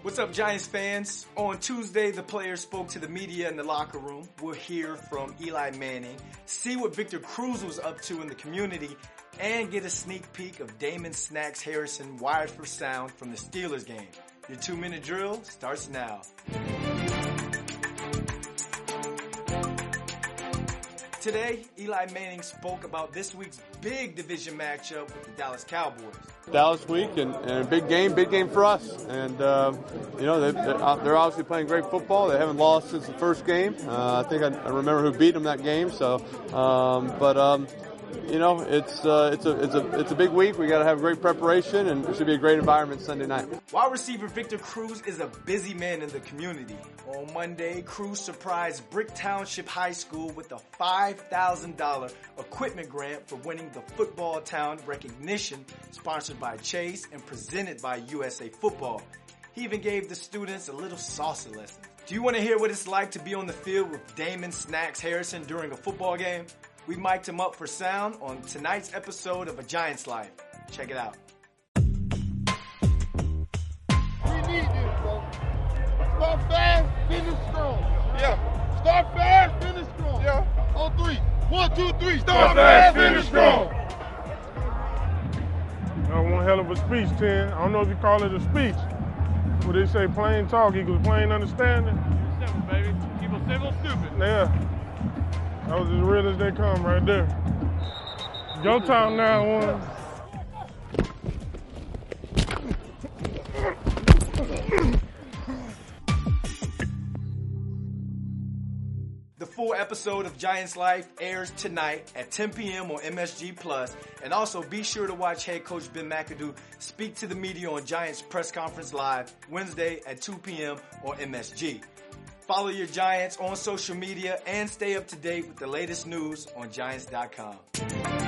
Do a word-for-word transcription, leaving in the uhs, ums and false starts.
What's up, Giants fans? On Tuesday, the players spoke to the media in the locker room. We'll hear from Eli Manning, see what Victor Cruz was up to in the community, and get a sneak peek of Damon Snacks Harrison wired for sound from the Steelers game. Your two-minute drill starts now. Today, Eli Manning spoke about this week's big division matchup with the Dallas Cowboys. Dallas week and, and a big game, big game for us. And, uh, you know, they, they're obviously playing great football. They haven't lost since the first game. Uh, I think I, I remember who beat them that game. So, um, but, um, you know, it's uh, it's a it's a it's a big week. We got to have great preparation, and it should be a great environment Sunday night. Wide receiver Victor Cruz is a busy man in the community. On Monday, Cruz surprised Brick Township High School with a five thousand dollars equipment grant for winning the Football Town recognition, sponsored by Chase and presented by U S A Football. He even gave the students a little salsa lesson. Do you want to hear what it's like to be on the field with Damon Snacks Harrison during a football game? We mic'd him up for sound on tonight's episode of A Giants Life. Check it out. We need this, bro. Start fast, finish strong. Yeah. Start fast, finish strong. Yeah. On three. One, two, three. Start, Start fast, fast, finish finish strong. Uh, one hell of a speech, Ten. I don't know if you call it a speech. But they say plain talk equals plain understanding. Simple, baby. Keep it simple, stupid. Yeah. That was as real as they come right there. Go time now, one. The full episode of Giants Life airs tonight at ten p.m. on M S G Plus, and also be sure to watch head coach Ben McAdoo speak to the media on Giants Press Conference Live Wednesday at two p.m. on M S G. Follow your Giants on social media and stay up to date with the latest news on Giants dot com.